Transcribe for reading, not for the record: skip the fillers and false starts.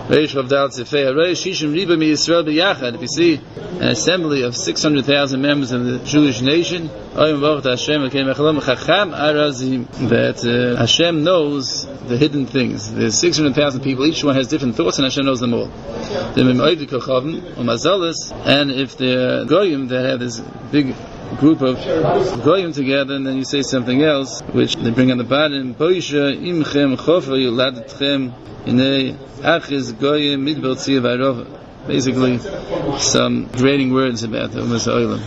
If you see an assembly of 600,000 members of the Jewish nation, that Hashem knows the hidden things. There's 600,000 people, each one has different thoughts, and Hashem knows them all. And if they're goyim that have this big group of goyim together, and then you say something else, which they bring on the bottom, basically some grading words about the Umas Olam.